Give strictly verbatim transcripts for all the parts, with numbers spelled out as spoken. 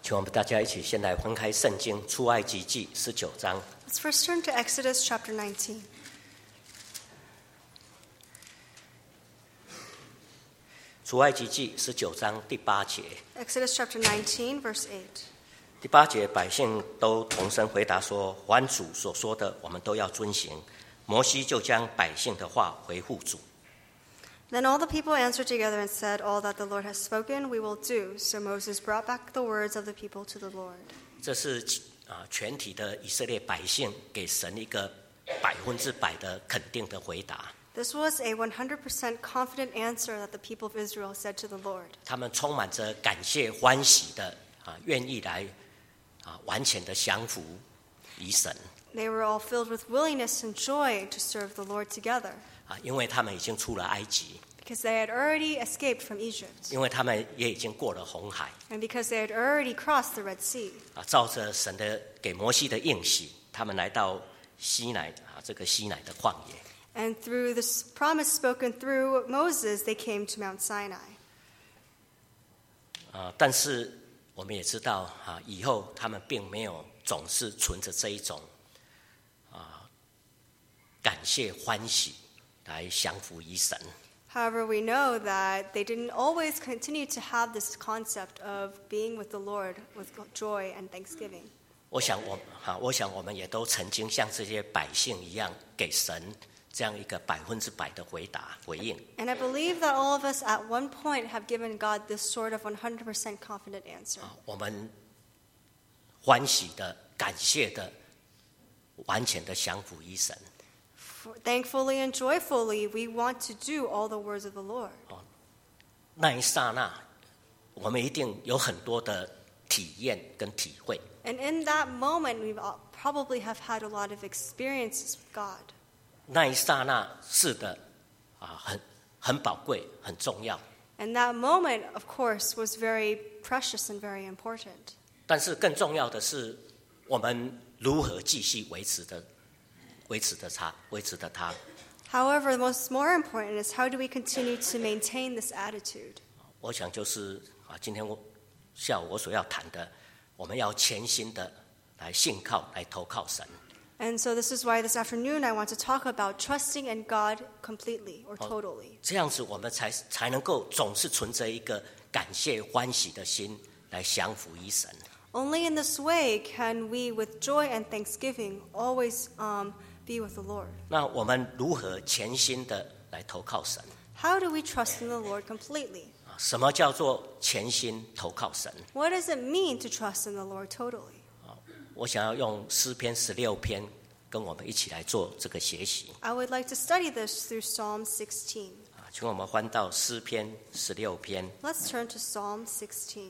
请我们大家一起先来翻开圣经出埃及记十九章。 Let's first turn to Exodus chapter nineteen. 出埃及记十九章第八节。 Exodus chapter nineteen, verse eight. 第八节，百姓都同声回答说：“凡主所说的，我们都要遵行。”摩西就将百姓的话回复主。 Then all the people answered together and said, "All that the Lord has spoken, we will do." So Moses brought back the words of the people to the Lord. 这是啊，全体的以色列百姓给神一个百分之百的肯定的回答。 This was a one hundred percent confident answer that the people of Israel said to the Lord. 他们充满着感谢欢喜的啊，愿意来啊完全的降服于神 They were all filled with willingness and joy to serve the Lord together 啊，因为他们已经出了埃及， because they had already escaped from Egypt 因为他们也已经过了红海 and because they had already crossed the Red Sea. 啊，照着神的给摩西的应许，他们来到西乃啊这个西乃的旷野。 And through this promise spoken through Moses, they came to Mount Sinai. 啊，但是我们也知道啊，以后他们并没有总是存着这一种啊感谢欢喜来降服于神。 However, we know that they didn't always continue to have this concept of being with the Lord with joy and thanksgiving. 我想我啊，我想我们也都曾经像这些百姓一样，给神这样一个百分之百的回答回应。 And I believe that all of us at one point have given God this sort of one hundred percent confident answer. 啊，我们欢喜的、感谢的、完全的降服于神。 For thankfully and joyfully, we want to do all the words of the Lord. 那一刹那，我们一定有很多的体验跟体会。 And in that moment, we probably have had a lot of experiences with God. 那一刹那，是的，啊，很很宝贵，很重要。 And that moment, of course, was very precious and very important. 但是更重要的是，我们如何继续维持的。 维持的它，维持的它。 However, what's more important is how do we continue to maintain this attitude? 我想就是啊，今天我下午我所要谈的，我们要全心的来信靠，来投靠神。 And so this is why this afternoon I want to talk about trusting in God completely or totally. 这样子我们才才能够总是存着一个感谢欢喜的心来降服于神。 Only in this way can we, with joy and thanksgiving, always um, be with the Lord. 那我们如何全心的来投靠神？ How do we trust in the Lord completely? 啊，什么叫做全心投靠神？ What does it mean to trust in the Lord totally? 我想要用诗篇十六篇跟我们一起来做这个学习。 I would like to study this through Psalm sixteen. 啊，请我们翻到诗篇十六篇。 Let's turn to Psalm sixteen.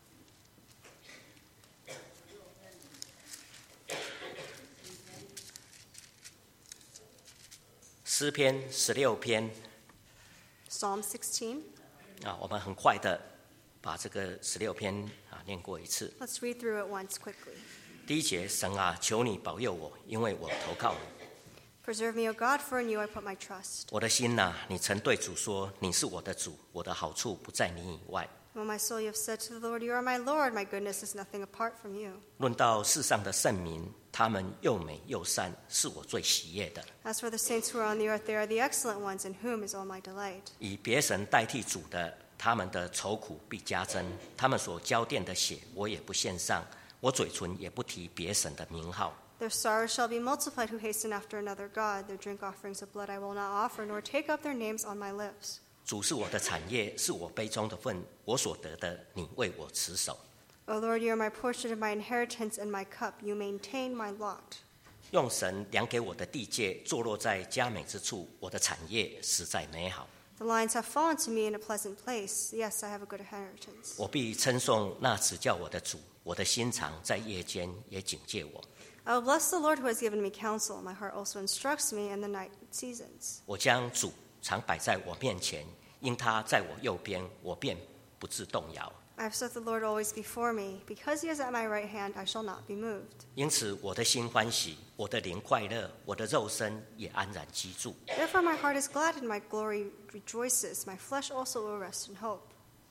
诗篇十六篇 Psalm sixteen. 啊，我们很快的把这个十六篇啊念过一次。 Let's read through it once quickly. 第一节，神啊，求你保佑我，因为我投靠你。 Preserve me, O God, for in you I put my trust. 我的心呐、你曾对主说，你是我的主，我的好处不在你以外。 O my soul, you have said to the Lord, you are my Lord. My goodness is nothing apart from you. 论到世上的圣民，他们又美又善，是我最喜悦的。 As for the saints who are on the earth, they are the excellent ones, in whom is all my delight. 以别神代替主的，他们的愁苦必加增。他们所浇奠的血，我也不献上，我嘴唇也不提别神的名号。 Their sorrows shall be multiplied who hasten after another God. Their drink offerings of blood I will not offer, nor take up their names on my lips. 主是我的产业，是我杯中的份，我所得的，你为我持守。 O Lord, you are my portion and my inheritance and my cup. You maintain my lot. 用神量给我的地界，坐落在佳美之处，我的产业实在美好。 The lines have fallen to me in a pleasant place. Yes, I have a good inheritance. 我必称颂那指教我的主，我的心肠在夜间也警戒我。 I will bless the Lord who has given me counsel. My heart also instructs me in the night seasons. 我将主常摆在我面前，因他在我右边，我便不致动摇。 I have set the Lord always before me. Because he is at my right hand, I shall not be moved. 因此我的心欢喜，我的灵快乐，我的肉身也安然居住。 Therefore my heart is glad and my glory rejoices. My flesh also will rest in hope.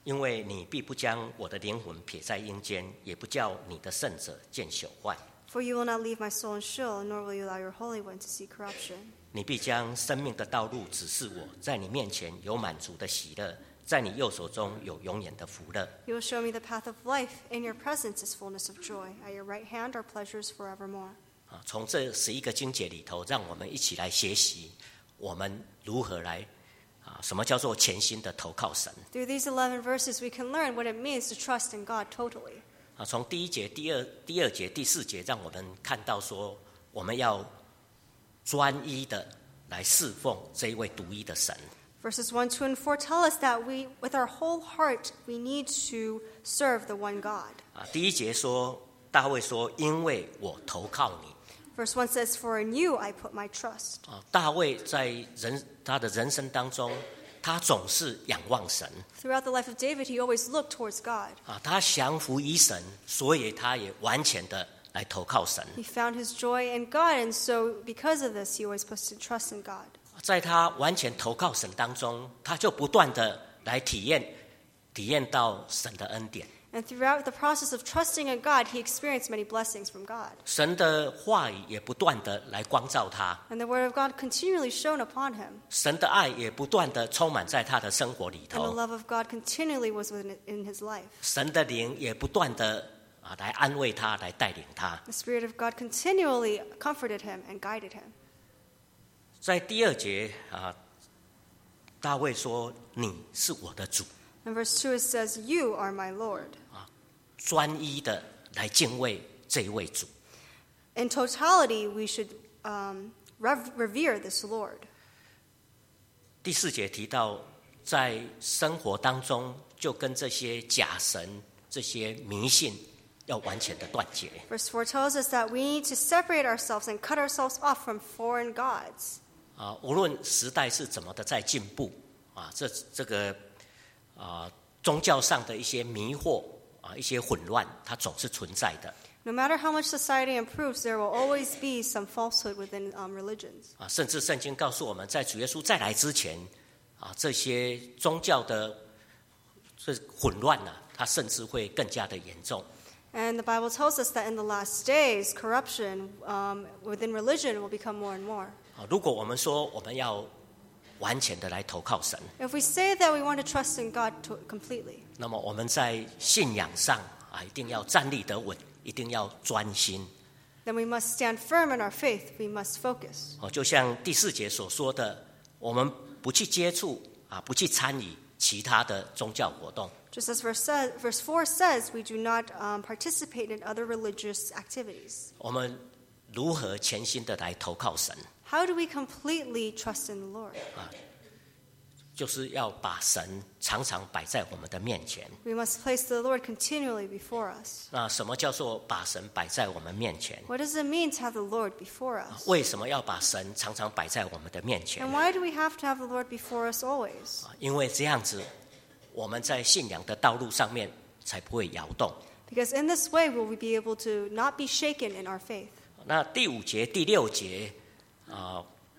因为你必不将我的灵魂撇在阴间，也不叫你的圣者见朽坏。 For you will not leave my soul in Sheol, nor will you allow your Holy One to see corruption. 你必将生命的道路指示我，在你面前有满足的喜乐，在你右手中有永远的福乐。 You will show me the path of life. In your presence is fullness of joy. At your right hand are pleasures forevermore. 啊，从这十一个经节里头，让我们一起来学习，我们如何来啊，什么叫做全心的投靠神？ Through these eleven verses, we can learn what it means to trust in God totally. 啊，从第一节、第二、第二节、第四节，让我们看到说，我们要专一的来侍奉这一位独一的神。 Verses one, two, and four tell us that we, with our whole heart, we need to serve the one God. 啊，第一节说，大卫说：“因为我投靠你。” Verse one says, For in you I put my trust. 啊，大卫在人他的人生当中，他总是仰望神。 Throughout the life of David, he always looked towards God. 啊，他降服于神，所以他也完全的来投靠神。 He found his joy in God, and so because of this, he always puts his trust in God. 在他完全投靠神当中，他就不断的来体验，体验到神的恩典。 And throughout the process of trusting in God, he experienced many blessings from God. 神的话语也不断的来光照他， And the word of God continually shone upon him. 神的爱也不断的充满在他的生活里 And the 头， love of God continually was within in his life. 神的灵也不断的啊来安慰他，来带领他。 The Spirit of God continually comforted him and guided him. 在第二节啊，大卫说：“你是我的主。” In verse two, it says, You are my Lord. 专一的来敬畏这一位主。 In totality, we should um, rev- revere this Lord. 第四节提到，在生活当中就跟这些假神、这些迷信要完全的断绝。 Verse four tells us that we need to separate ourselves and cut ourselves off from foreign gods. 啊，无论时代是怎么的在进步，啊，这这个啊宗教上的一些迷惑啊，一些混乱，它总是存在的。 No matter how much society improves, there will always be some falsehood within um, religions. 啊，甚至圣经告诉我们，在主耶稣再来之前，啊，这些宗教的这混乱呢、啊，它甚至会更加的严重。 And the Bible tells us that in the last days, corruption um, within religion will become more and more. 啊，如果我们说我们要完全的来投靠神， If we say that we want to trust in God to- completely, 那么我们在信仰上啊，一定要站立得稳，一定要专心。 then we must stand firm in our faith. We must focus. 哦，就像第四节所说的，我们不去接触啊，不去参与其他的宗教活动。 Just as verse, says, verse four says, we do not um, participate in other religious activities. 我们如何全心的来投靠神？ How do we completely trust in the Lord? 就是要把神常常摆在我们的面前。 We must place the Lord continually before us. 那什么叫做把神摆在我们面前？ What does it mean to have the Lord before us? 为什么要把神常常摆在我们的面前 And？ why do we have to have the Lord before us always? 因为这样子，我们在信仰的道路上面才不会摇动。 Because in this way will we be able to not be shaken in our faith. 那第五节、第六节啊、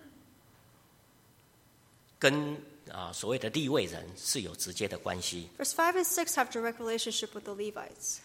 跟啊所谓的利未人是有直接的关系。 Verse five and six have direct relationship with the Levites.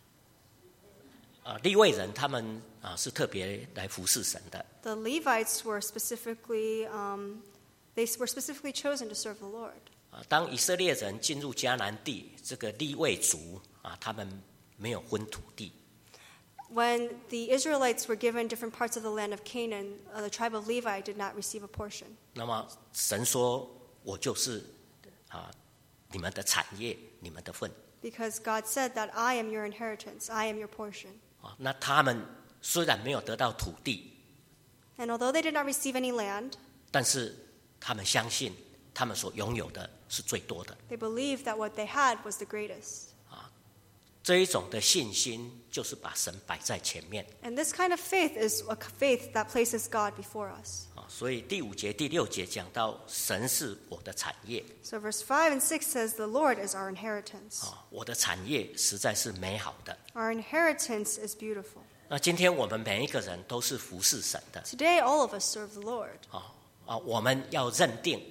啊，利未人他们啊是特别来服侍神的。 The Levites were specifically, um, they were specifically chosen to serve the Lord. 啊，当以色列人进入迦南地，这个利未族啊，他们没有分土地。 When the Israelites were given different parts of the land of Canaan, uh, the tribe of Levi did not receive a portion. 那么神说：“我就是啊你们的产业，你们的份。” Because God said that I am your inheritance, I am your portion. 啊，那他们虽然没有得到土地， And although they did not receive any land, 但是他们相信他们所拥有的是最多的。 they believed that what they had was the greatest. 这一种的信心，就是把神摆在前面 And this kind of faith is a faith that places God before us. 啊。所以第五节、第六节讲到神是我的产业 So verse five and six says, The Lord is our inheritance. 啊，我的产业实在是美好的。 Our inheritance is beautiful. 那今天我们每一个人都是服侍神的 Today, all of us serve the Lord. 啊啊，我们要认定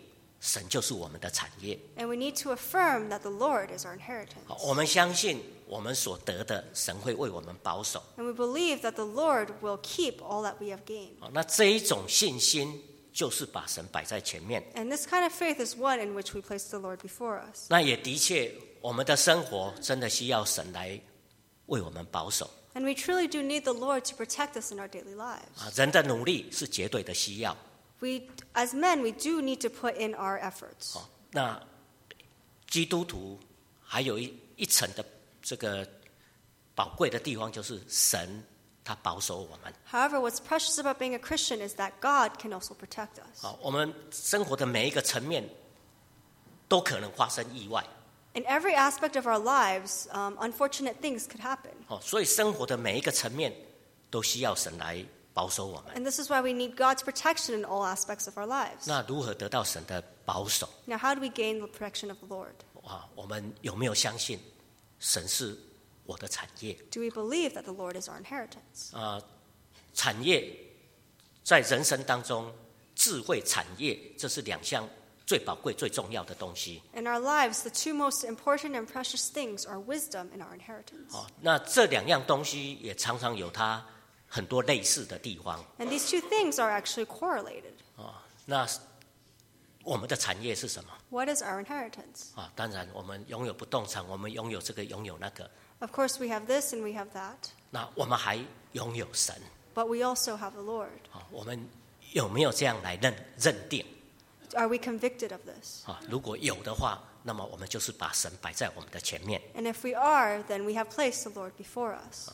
神就是我们的产业。 And we need to affirm that the Lord is our inheritance. 我们相信我们所得的，神会为我们保守。 And we believe that the Lord will keep all that we have gained. 那这一种信心就是把神摆在前面。 And this kind of faith is one in which we place the Lord before us. 那也的确，我们的生活真的需要神来为我们保守。 And we truly do need the Lord to protect us in our daily lives. 啊，人的努力是绝对的需要。 We, as men, we do need to put in our efforts. 哦，那基督徒还有一一层的这个宝贵的地方，就是神他保守我们。 However, what's precious about being a Christian is that God can also protect us. 啊，我们生活的每一个层面都可能发生意外。 In every aspect of our lives, um, unfortunate things could happen. 哦，所以生活的每一个层面都需要神来保守我们。 And this is why we need God's protection in all aspects of our lives. 那如何得到神的保守？ Now, how do we gain the protection of the Lord? 啊，我们有没有相信神是我的产业？ Do we believe that the Lord is our inheritance? 啊，产业在人生当中，智慧产业这是两项最宝贵、最重要的东西。 In our lives, the two most important and precious things are wisdom and our inheritance. 哦，那这两样东西也常常有它很多类似的地方。 And these two things are actually correlated. 哦，那我们的产业是什么？ What is our inheritance? 啊，当然我们拥有不动产，我们拥有这个，拥有那个。 Of course, we have this and we have that, 那我们还拥有神。 but we also have the Lord. 啊，我们有没有这样来认认定？ Are we convicted of this? 啊，如果有的话，那么我们就是把神摆在我们的前面。 And if we are, then we have placed the Lord before us.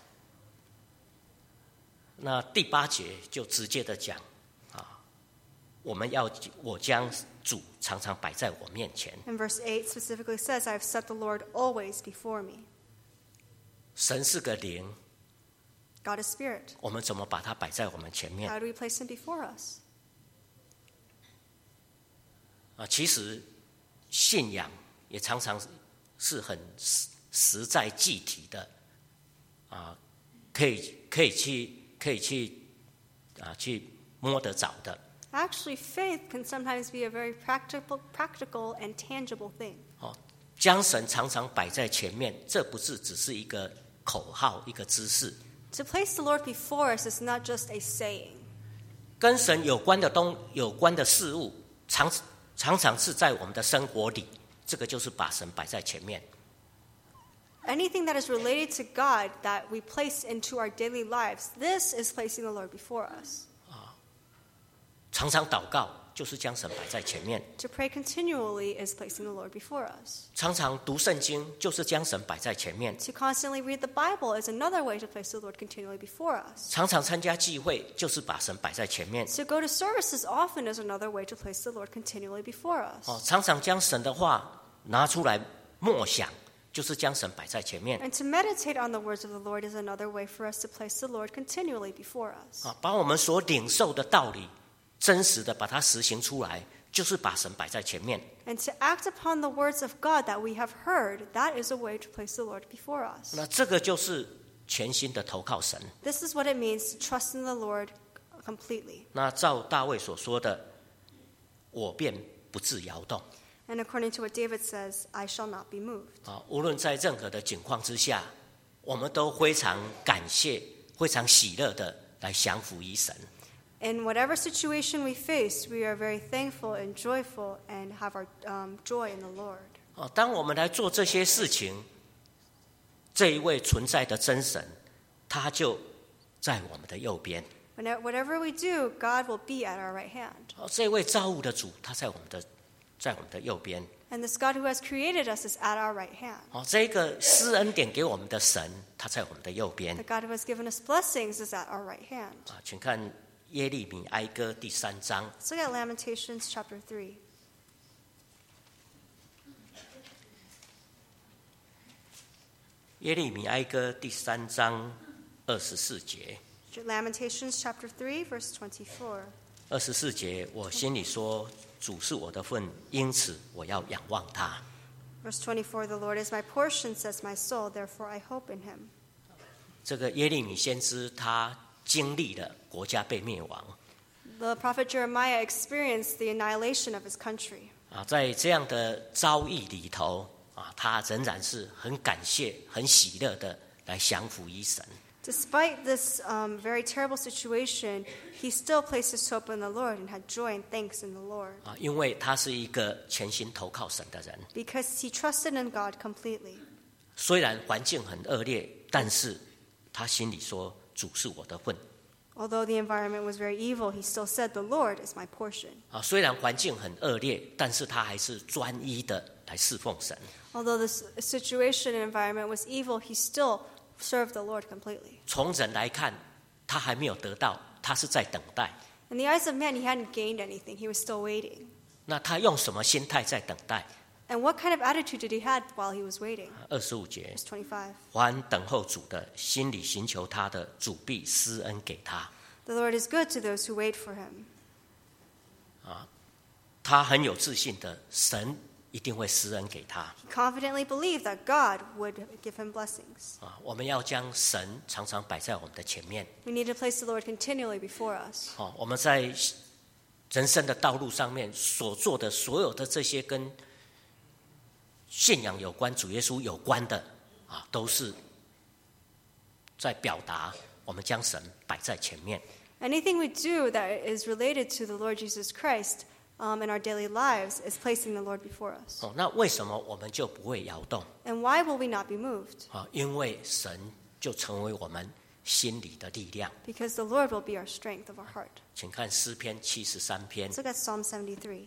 那第八节就直接的讲，啊，我们要我将主常常摆在我面前。 And verse eight specifically says, I have set the Lord always before me. 神是个灵， God is spirit. 我们怎么把它摆在我们前面？ How do we place him before us? 啊，其实信仰也常常是很实实在具体的，啊，可以可以去可以去啊去摸得着的。 Actually, faith can sometimes be a very practical, practical and tangible thing. 哦，将神常常摆在前面，这不是只是一个口号，一个姿势。 To place the Lord before us is not just a saying. 跟神有关的东有关的事物，常常常是在我们的生活里，这个就是把神摆在前面。 Anything that is related to God that we place into our daily lives, this is placing the Lord before us. 常常祷告就是将神摆在前面， To pray continually is placing the Lord before us. 常常读圣经就是将神摆在前面， To constantly read the Bible is another way to place the Lord continually before us. 常常参加聚会就是把神摆在前面。 To go to services often is another way to place the Lord continually before us. 哦，常常将神的话拿出来默想，就是将神摆在前面。 And to meditate on the words of the Lord is another way for us to place the Lord continually before us. 啊，把我们所领受的道理真实的把它实行出来，就是把神摆在前面。 And to act upon the words of God that we have heard, that is a way to place the Lord before us. 那这个就是全心的投靠神。 This is what it means to trust in the Lord completely. 那照大卫所说的，我便不致摇动。 And according to what David says, I shall not be moved. 啊，无论在任何的境况之下，我们都非常感谢、非常喜乐的来降服于神。 In whatever situation we face, we are very thankful and joyful and have our um, joy in the Lord. 啊，当我们来做这些事情，这一位存在的真神，他就在我们的右边。 Whenever, whatever we do, God will be at our right hand. 哦，这位造物的主，他在我们的在我们的右边。 And this God who has created us is at our right hand. 哦，这个施恩典给我们的神，他在我们的右边。 The God who has given us blessings is at our right hand. 啊，请看耶利米哀歌第三章。 Let's look at Lamentations chapter three. 耶利米哀歌第三章二十四节。 Lamentations chapter three, verse twenty-four. 二十四节，我心里说，主是我的份，因此我要仰望他。 Verse twenty-four, the Lord is my portion, says my soul, therefore I hope in him. 这个耶利米先知他经历了国家被灭亡， The prophet Jeremiah experienced the annihilation of his country. 啊，在这样的遭遇里头啊，他仍然是很感谢、很喜乐的来降服于神。 Despite this um, very terrible situation, he still placed his hope in the Lord and had joy and thanks in the Lord. 啊，因为他是一个全心投靠神的人。 Because he trusted in God completely. 虽然环境很恶劣，但是他心里说：“主是我的份。” Although the environment was very evil, he still said, "The Lord is my portion." 啊，虽然环境很恶劣，但是他还是专一的来侍奉神。 Although the situation and environment was evil, he still served the Lord completely. 从人来看，他还没有得到，他是在等待。 In the eyes of man, he hadn't gained anything. He was still waiting. 那他用什么心态在等待？ And what kind of attitude did he have while he was waiting? 二十五节， Verse twenty-five. 凡等候主的，心里寻求他的，主必施恩给他。 The Lord is good to those who wait for him. 他很有自信的，神一定会施恩给他。 He confidently believed that God would give him blessings. 啊，我们要将神常常摆在我们的前面。 We need to place the Lord continually before us. 哦，我们在人生的道路上面所做的所有的这些跟信仰有关、主耶稣有关的啊，都是在表达我们将神摆在前面。 Anything we do that is related to the Lord Jesus Christ um, in our daily lives is placing the Lord before us. 哦，那为什么我们就不会摇动？ And why will we not be moved? 啊，因为神就成为我们心里的力量。 Because the Lord will be our strength of our heart. 请看诗篇七十三篇 Let's，look at Psalm seventy-three.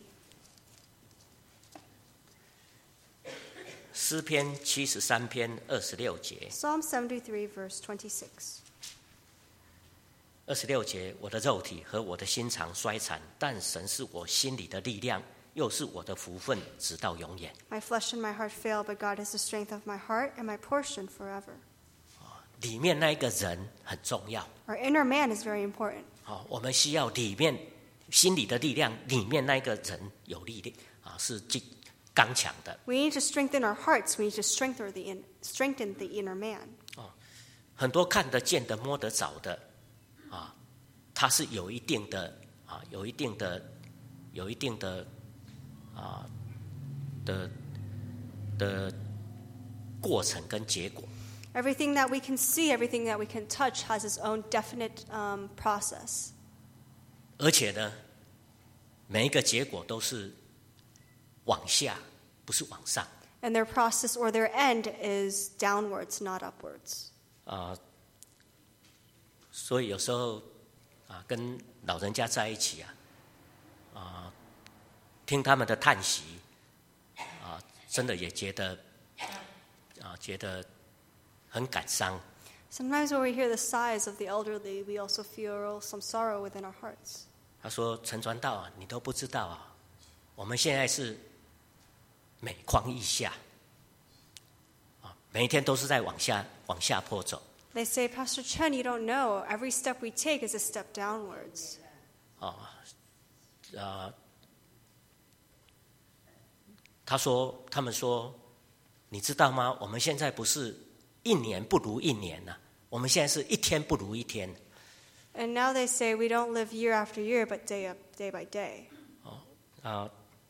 诗篇七十三篇二十六节。 Psalm seventy-three, verse twenty-six. 二十六节，我的肉体和我的心肠衰残，但神是我心里的力量，又是我的福分，直到永远。 My flesh and my heart fail, but God is the strength of my heart and my portion forever. 里面那一个人很重要。 Our inner man is very important. 好，我们需要里面心里的力量，里面那个人有力量啊，是刚强的。 We need to strengthen our hearts. We need to strengthen the, in, strengthen the inner man. 很多看得见的、摸得着的啊，它是有一定的啊，有一定的、有一定的啊的的过程跟结果。 Everything that we can see, everything that we can touch has its own definite um, process. 而且呢，每一个结果都是往下，不是往上。 And their process or their end is downwards, not upwards. 啊，所以有时候啊，跟老人家在一起啊，啊，听他们的叹息，啊，真的也觉得啊，觉得很感伤。 Sometimes when we hear the sighs of the elderly, we also feel some sorrow within our hearts. 他说：“陈传道啊，你都不知道啊，我们现在是每况愈下，啊，每一天都是在往下往下坡走。 They say, Pastor Chen, you don't know. Every step we take is a step downwards. 啊，呃，他说，他们说，你知道吗？我们现在不是一年不如一年了、啊，我们现在是一天不如一天。 And now they say we don't live year after year, but day up, day by day. 啊，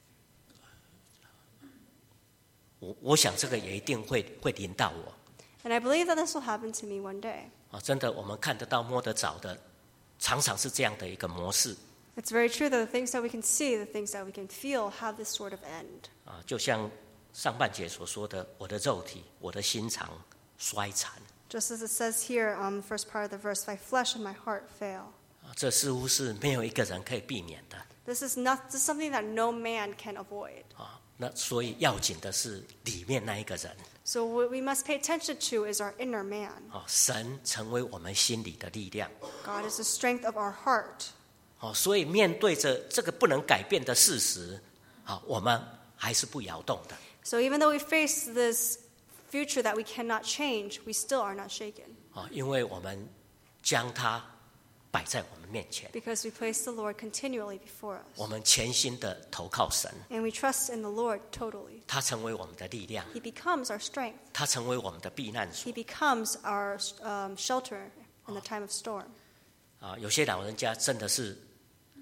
我我想这个也一定会会临到我。 And I believe that this will happen to me one day. 啊，真的，我们看得到、摸得着的，常常是这样的一个模式。 It's very true that the things that we can see, the things that we can feel, have this sort of end. 啊，就像上半节所说的，我的肉体、我的心肠衰残。 Just as it says here on the first part of the verse, my flesh and my heart fail. 啊，这似乎是没有一个人可以避免的。 This is not this is something that no man can avoid. 啊，那所以要紧的是里面那一个人。 So what we must pay attention to is our inner man. 啊，神成为我们心里的力量。 God is the strength of our heart. 哦，所以面对着这个不能改变的事实，啊，我们还是不摇动的。 So even though we face this future that we cannot change, we still are not shaken. 啊，因为我们将它摆在我们面前， Because we place the Lord continually before 我 us. 们全心的投靠神， And we trust in the Lord totally. 他成为我们的力量， He becomes our strength. 他成为我们的避难所 He。becomes our um, shelter in the time of storm. 啊，有些老人家真的是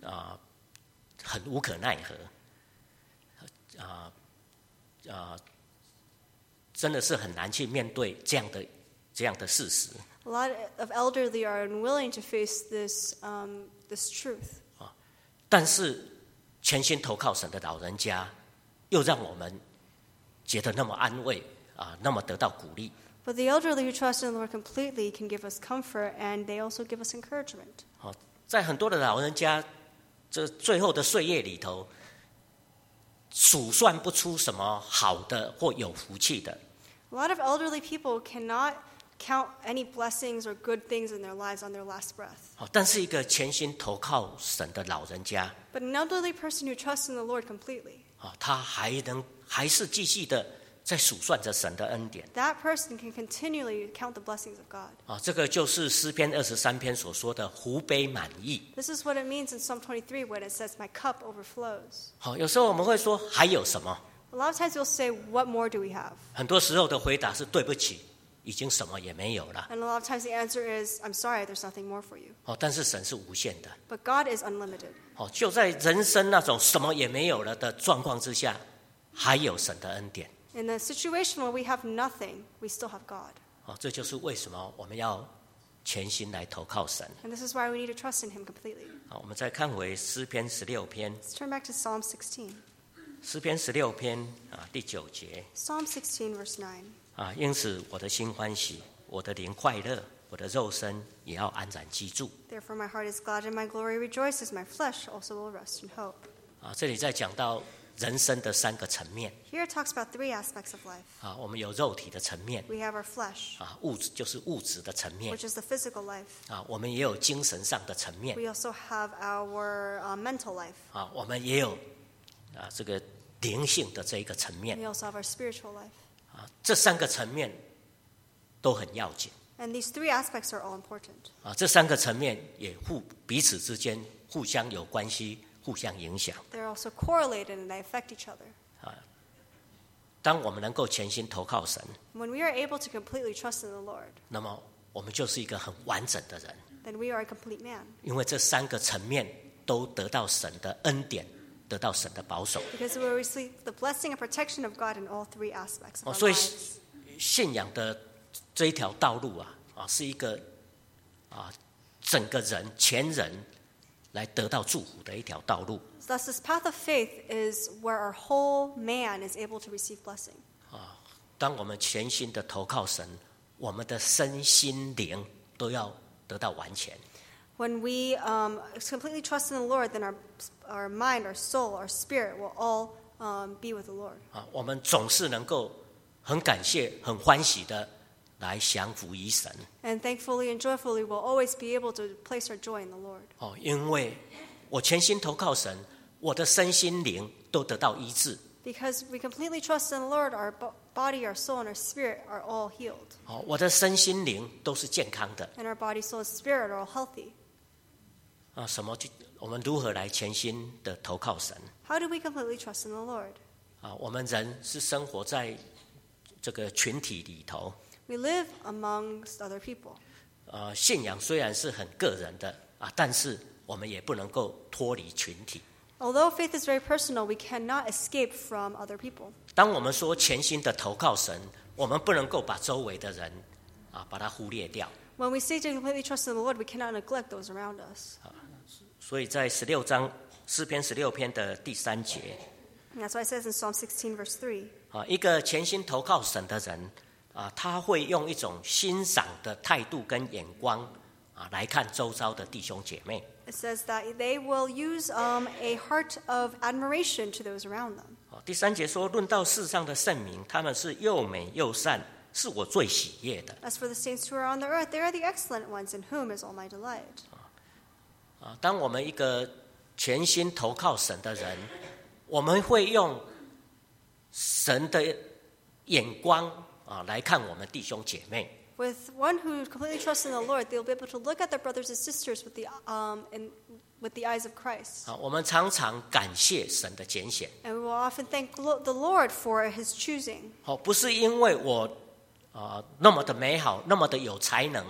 啊、很无可奈何，啊、啊、真的是很难去面对这样的这样的事实。 A lot of elderly are unwilling to face this um, this truth. 但是全心投靠神的老人家，又让我们觉得那么安慰啊，那么得到鼓励。 But the elderly who trust in the Lord completely can give us comfort, and they also give us encouragement. 好，在很多的老人家这最后的岁月里头，数算不出什么好的或有福气的。 A lot of elderly people cannot count any blessings or good things in their lives on their last breath. 好，但是一个全心投靠神的老人家， But an elderly person who trusts in the Lord completely, 啊，他还能还是继续的在数算着神的恩典。 that person can continually count the blessings of God. 啊，这个就是诗篇二十三篇所说的福杯满溢。 This is what it means in Psalm twenty-three when it says, "My cup overflows." 好，有时候我们会说还有什么？ A lot of times you'll say, "What more do we have?" 很多时候的回答是对不起，已经什么也没有了。 And a lot of times the answer is, "I'm sorry, there's nothing more for you." 哦，但是神是无限的。 But God is unlimited. 哦，就在人生那种什么也没有了的状况之下，还有神的恩典。 In the situation where we have nothing, we still have God. 哦，这就是为什么我们要全心来投靠神。 And this is why we need to trust in Him completely. 好，我们再看回诗篇十六篇， Let's turn back to Psalm sixteen. 诗篇十六篇啊第九节 Psalm sixteen, verse nine. 啊，因此我的心欢喜，我的灵快乐，我的肉身也要安然居住。 Therefore my heart is glad and my glory rejoices. My flesh also will rest in hope. 啊，这里在讲到人生的三个层面 Here it talks about three aspects of life. 啊，我们有肉体的层面 We have our flesh, 啊，物质就是物质的层面 which is the physical life. 啊，我们也有精神上的层面 We also have our uh, mental life. 啊，我们也有啊这个灵性的这一个层面 We also have our spiritual life. 啊，这三个层面都很要紧 And these three aspects are all important. 啊，这三个层面也互彼此之间互相有关系，互相影响。 They're also correlated and they affect each other. 当我们能够全心投靠神， When we are able to completely trust in the Lord, 那么我们就是一个很完整的人， then we are a complete man. 因为这三个层面都得到神的恩典，得到神的保守。 Because we receive the blessing and protection of God in all three aspects of 哦， our 所以 lives. 信仰的这一条道路啊，啊，是一个啊整个人全人来得到祝福的一条道路。 Thus, this path of faith is where our whole man is able to receive blessing. 当我们全心的投靠神，我们的身心灵都要得到完全。 When we um, completely trust in the Lord, then our, our mind, our soul, our spirit will all um, be with the Lord. 啊，我们总是能够很感谢、很欢喜的来降服于神。 And thankfully and joyfully, we'll always be able to place our joy in the Lord. 哦，因为我全心投靠神，我的身心灵都得到医治。 Because we completely trust in the Lord, our bo- body, our soul, and our spirit are all healed. 哦，我的身心灵都是健康的。 And our body, soul, and spirit are all healthy. 啊，什么就我们如何来全心的投靠神？ How do we completely trust in the Lord? 啊，我们人是生活在这个群体里头。 We live amongst other people. 呃，信仰虽然是很个人的啊，但是我们也不能够脱离群体。 Although faith is very personal, we cannot escape from other people. 当我们说全心的投靠神，我们不能够把周围的人啊把它忽略掉。 When we say to completely trust in the Lord, we cannot neglect those around us. 所以在十六章诗篇十六篇的第三节 And that's why it says in Psalm sixteen, verse three, 啊，一个全心投靠神的人啊，他会用一种欣赏的态度跟眼光啊来看周遭的弟兄姐妹。 it says that they will use um, a heart of admiration to those around them. 啊，第三节说，论到世上的圣民，他们是又美又善，是我最喜悦的。 As for the saints who are on the earth, they are the excellent ones, in whom is all my delight. 啊，当我们一个全心投靠神的人，我们会用神的眼光啊来看我们弟兄姐妹。 With one who completely trusts in the Lord, they'll be able to look at their brothers and sisters with the, um, in, with the eyes of Christ. 啊，我们常常感谢神的拣选， And we will often thank lo- the Lord for his choosing. 哦，不是因为我啊那么的美好，那么的有才能，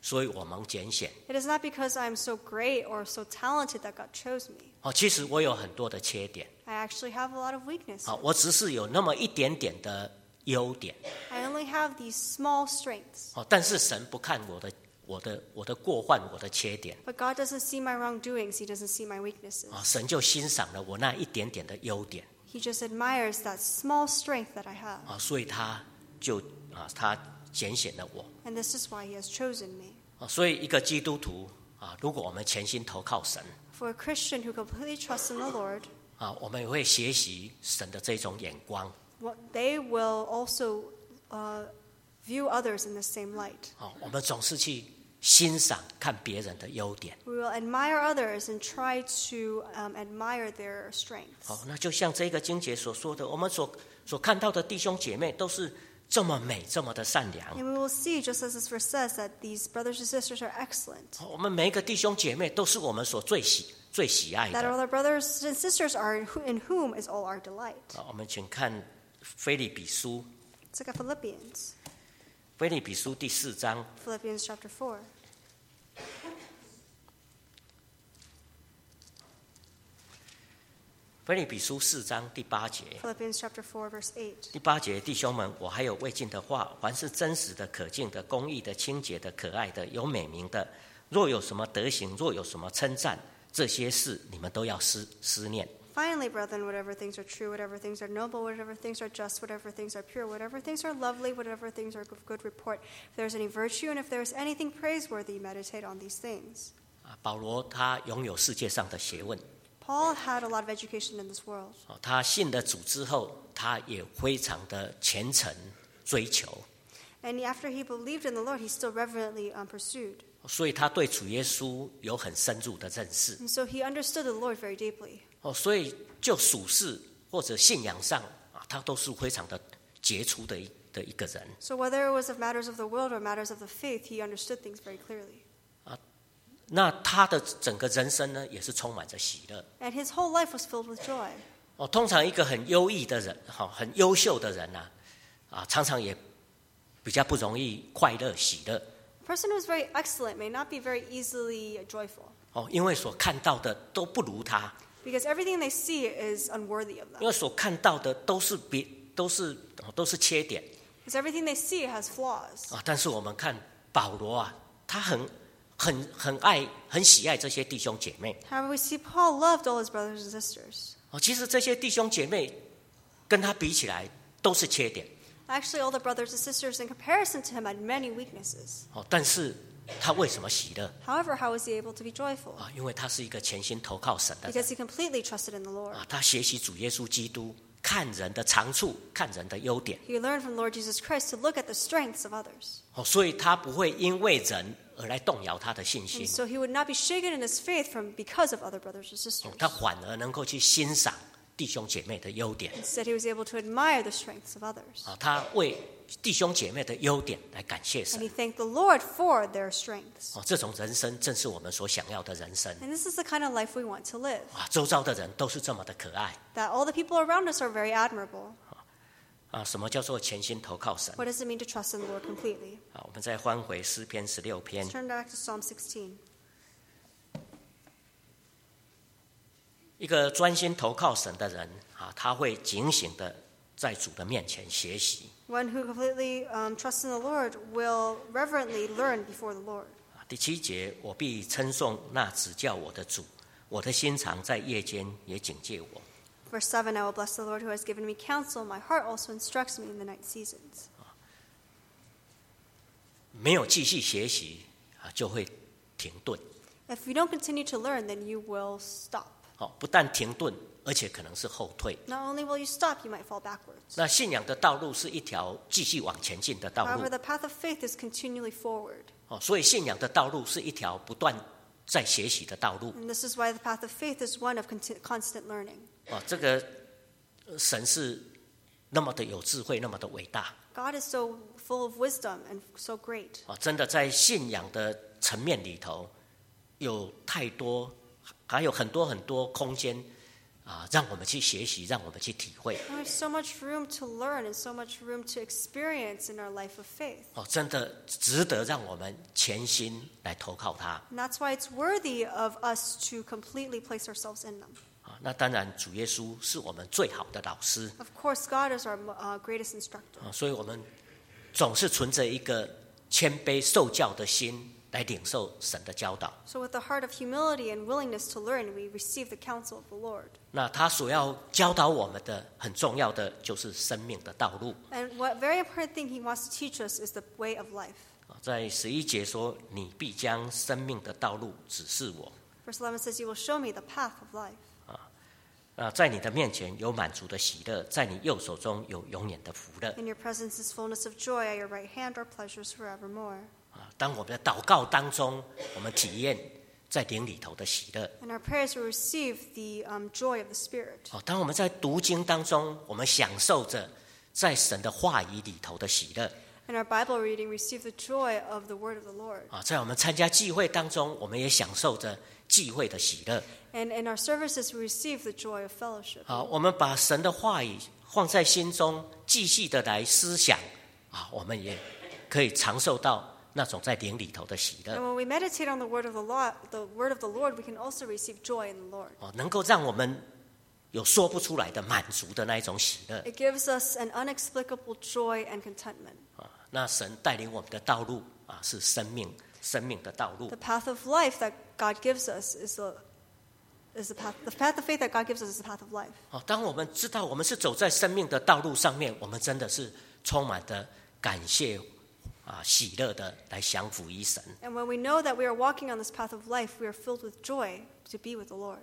所以我蒙拣选。 It is not because I'm so great or so talented that God chose me. 哦，其实我有很多的缺点， I actually have a lot of weaknesses. 好，我只是有那么一点点的优点， I only have these small strengths. 哦，但是神不看我的我的我的过患，我的缺点， But God doesn't see my wrongdoings. He doesn't see my weaknesses. 啊，神就欣赏了我那一点点的优点， He just admires that small strength that I have. 啊，所以他就啊，他拣选了我， And this is why He has chosen me. 啊，所以一个基督徒啊，如果我们全心投靠神， For a Christian who completely trusts in the Lord, 啊，我们也会学习神的这种眼光， what they will also uh, view others in the same light. 啊，我们总是去欣赏看别人的优点， We will admire others and try to um, admire their strengths. 哦，那就像这个经节所说的，我们所所看到的弟兄姐妹都是这么美，这么的善良。 And we will see, just as this verse says, that these brothers and sisters are excellent. 我们每一个弟兄姐妹都是我们所最喜最喜爱 That 的。 all our brothers and sisters are in, who, in whom is all our delight. 啊，我们请看腓立比书， Let's look at Philippians. 腓立比书第四章， Philippians chapter four. 腓立比书四章第八节。 Philippians chapter four, verse eight. 第八节，弟兄们，我还有未尽的话，凡是真实的、可敬的、公义的、清洁的、可爱的、有美名的，若有什么德行，若有什么称赞，这些事你们都要思思念。 Finally, brethren, whatever things are true, whatever things are noble, whatever things are just, whatever things are pure, whatever things are lovely, whatever things are of good report, if there is any virtue and if there is anything praiseworthy, meditate on these things. 啊，保罗他拥有世界上的学问， Paul had a lot of education in this world. 啊，他信了主之后，他也非常的虔诚追求， And after he believed in the Lord, he still reverently um, pursued. 所以他对主耶稣有很深入的认识。 And so he understood the Lord very deeply. 哦，所以就属世或者信仰上啊，他都是非常的杰出的一的一个人。 So whether it was of matters of the world or matters of the faith, he understood things very clearly. 那他的整个人生呢，也是充满着喜乐。 And his whole life was filled with joy. 哦，通常一个很优异的人，哈，很优秀的人呐、啊，啊，常常也比较不容易快乐喜乐。 A person who is very excellent may not be very easily joyful, 哦，因为所看到的都不如他， because everything they see is unworthy of 因 them. 为所看到的都是别都是哦都是缺点 Because everything they see has flaws. 啊。但是我们看保罗啊，他很很很爱很喜爱这些弟兄姐妹。 However, we see Paul loved all his brothers and sisters. 哦，其实这些弟兄姐妹跟他比起来都是缺点 Actually, all the brothers and sisters in comparison to him had many weaknesses. 哦，但是他为什么喜乐 However, how was he able to be joyful? 啊？因为他是一个全心投靠神的人 Because he completely trusted in the Lord. 啊，他学习主耶稣基督，看人的长处，看人的优点 He learned from Lord Jesus Christ to look at the strengths of others. 哦，所以他不会因为人而来动摇他的信心 And so he would not be shaken in his faith from because of other brothers and 哦 sisters. 他反而能够去欣赏弟兄姐妹的优点 Instead, he was able to admire the strengths of others. 啊，他为弟兄姐妹的优点来感谢 And 神 he thanked the Lord for their strengths. 哦，这种人生正是我们所想要的人生 And this is the kind of life we want to live. 啊，周遭的人都是这么的可爱 That all the people around us are very admirable. 啊。什么叫做全心投靠神 What does it mean to trust in the Lord completely? 啊？我们再翻回诗篇十六篇 Let's，turn back to Psalm sixteen. 一个专心投靠神的人啊，他会警醒的在主的面前学习 One who completely um, trusts in the Lord will reverently learn before the Lord. 啊。第七节，我必称颂那指教我的主，我的心肠在夜间也警戒我。 Verse seven, I will bless the Lord who has given me counsel. My heart also instructs me in the night seasons. 没有继续学习啊，就会停顿。 If you don't continue to learn, then you will stop. 哦，不但停顿，而且可能是后退。 Not only will you stop, you might fall backwards. 那信仰的道路是一条继续往前进的道 However, 路 the path of faith is continually forward. 哦，所以信仰的道路是一条不断在学习的道路 And this is why the path of faith is one of conti- constant learning. 哦。这个呃神是那么的有智慧，那么的伟大 God is so full of wisdom and so great. 哦，真的在信仰的层面里头有太多，还有很多很多空间啊，让我们去学习，让我们去体会。 And there's so much room to learn and so much room to experience in our life of faith. 哦，真的值得让我们全心来投靠他。 And that's why it's worthy of us to completely place ourselves in them. 啊，那当然，主耶稣是我们最好的老师 Of course, God is our uh, greatest instructor. 啊，所以我们总是存着一个谦卑受教的心来领受神的教导。 So with the heart of humility and willingness to learn, we receive the counsel of the Lord. 那他所要教导我们的很重要的就是生命的道路。 And what very important thing he wants to teach us is the way of life. 啊，在十一节说：“你必将生命的道路指示我。 Verse eleven says, You will show me the path of life. ” 啊，在你的面前有满足的喜乐，在你右手中有永远的福乐。 In your presence is fullness of joy. At your right hand are pleasures forevermore. 啊，当我们的祷告当中，我们体验在灵里头的喜乐。 In our prayers, we receive the um, joy of the Spirit. 哦，当我们在读经当中，我们享受着在神的话语里头的喜乐。 In our Bible reading, receive the joy of the word of the Lord. 啊，在我们参加聚会当中，我们也享受着聚会的喜乐。 And in our services, we receive the joy of fellowship. 啊，我们把神的话语放在心中，继续的来思想。啊，我们也可以尝受到那种在灵里头的喜 And 乐。 when we meditate on the word of the, law, the word of the Lord, we can also receive joy in the Lord. 哦，能够让我们有说不出来的满足的那一种喜乐。 It gives us an unexplicable joy and contentment. 啊，那神带领我们的道路啊，是生命，生命的道路 The。path of life that God gives us is the is the path. The path of faith that God gives us is the path of life. 哦，当我们知道我们是走在生命的道路上面，我们真的是充满的感谢啊，喜乐的来降服于神。 And when we know that we are walking on this path of life, we are filled with joy to be with the Lord.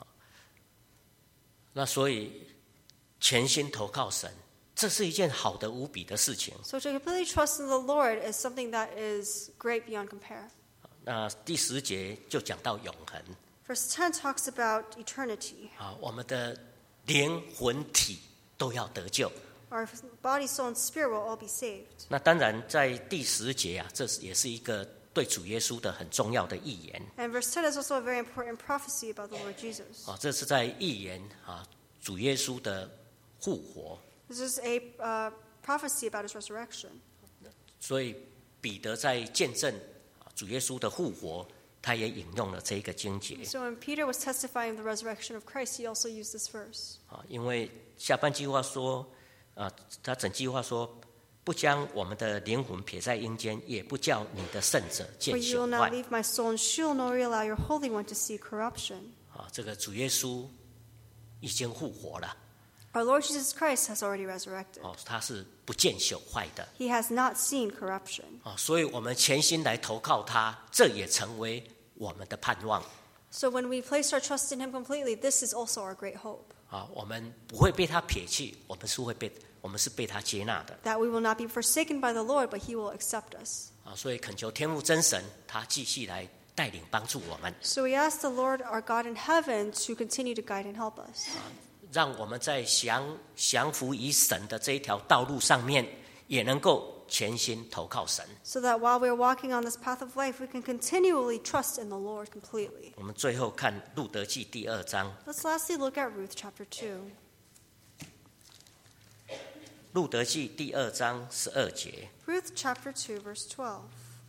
那所以全心投靠神，这是一件好的无比的事情。 So to completely trust in the Lord is something that is great beyond compare. 那第十节就讲到永恒 Verse ten talks about eternity. 啊，我们的灵魂体都要得救。 Our body, soul, and spirit will all be saved. 那当然，在第十节啊，这是也是一个对主耶稣的很重要的预言 And verse ten is also a very important prophecy about the Lord Jesus. 啊，这是在预言啊主耶稣的复活。 This is a uh, prophecy about his resurrection. 所以彼得在见证啊主耶稣的复活，他也引用了这一个经节 So when Peter was testifying the resurrection of Christ, he also used this verse. 啊，因为下半句话说啊，他整句话说，不将我们的灵魂撇在阴间，也不叫你的圣者 For 见 you will 朽 not 坏 leave my soul in Sheol, nor allow your Holy One to see corruption. 啊。这个主耶稣已经复活了 Our Lord Jesus Christ has already resurrected. 哦，他是不见朽坏的 He has not seen corruption. 啊，所以我们全心来投靠他，这也成为我们的盼望 So when we place our trust in him completely, this is also our great hope. 啊。我们不会被他撇弃，我们是会被我们是被他接纳的 That we will not be forsaken by the Lord, but he will accept us. 啊。所以恳求天父真神，他继续来带领帮助我们， So we ask the Lord, our God in heaven, to continue to guide and help us. 让我们在降降服于神的这一条道路上面，也能够全心投靠神。 So that while we're walking on this path of life, we can continually trust in the Lord completely. 我们最后看路德记第二章， Let's lastly look at Ruth chapter two. 路德记第二章十二节， Ruth chapter two, verse twelve.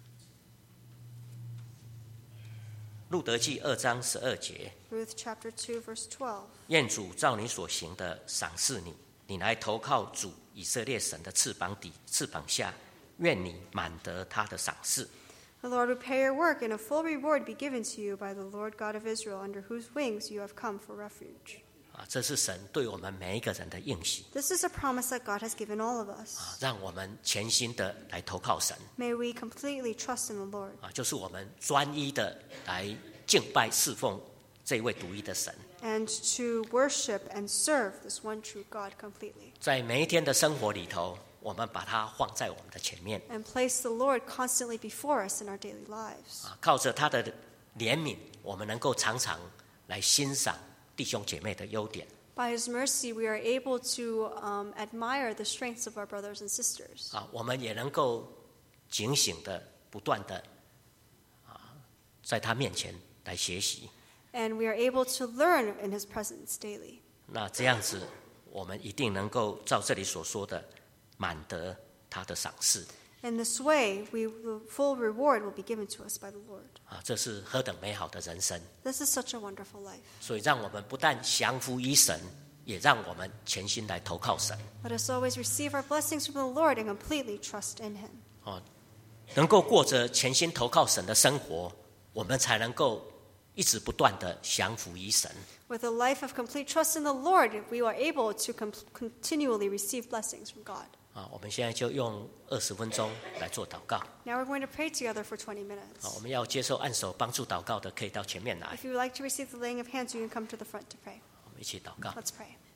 路德记二章十二节， Ruth chapter two, verse twelve. 愿主照你所行的赏赐你，你来投靠主以色列神的翅膀底翅膀下，愿你满得他的赏赐。 The Lord repay your work, and a full reward be given to you by the Lord God of Israel, under whose wings you have come for refuge. 啊，这是神对我们每一个人的应许 This is a promise that God has given all of us. 啊，让我们全心的来投靠神 May we completely trust in the Lord, 啊，就是我们专一的来敬拜侍奉这位独一的神。 and to worship and serve this one true God completely, 在每一天的生活里头，我们把它放在我们的前面 and place the Lord constantly before us in our daily lives. 啊，靠着他的怜悯，我们能够常常来欣赏弟兄姐妹的优点 By His mercy, we are able to um, admire the strengths of our brothers and sisters. 啊，我们也能够警醒的、不断的啊，在他面前来学习 And we are able to learn in His presence daily. 那这样子，我们一定能够照这里所说的，满得他的赏赐。 In this way, we, the full reward will be given to us by the Lord. 啊，这是何等美好的人生！ This is such a wonderful life. 所以，让我们不但降服于神，也让我们全心来投靠神。 Let us always receive our blessings from the Lord and completely trust in Him. 哦，能够过着全心投靠神的生活，我们才能够一直不断的降服于神。 With a life of complete trust in the Lord, we are able to com- continually receive blessings from God. 啊，我们现在就用二十分钟来做祷告。 Now we're going to pray together for twenty minutes. 啊，我们要接受按手帮助祷告的，可以到前面来， If you would like to receive the laying of hands, you can come to the front to pray. 我们一起祷告。 Let's pray.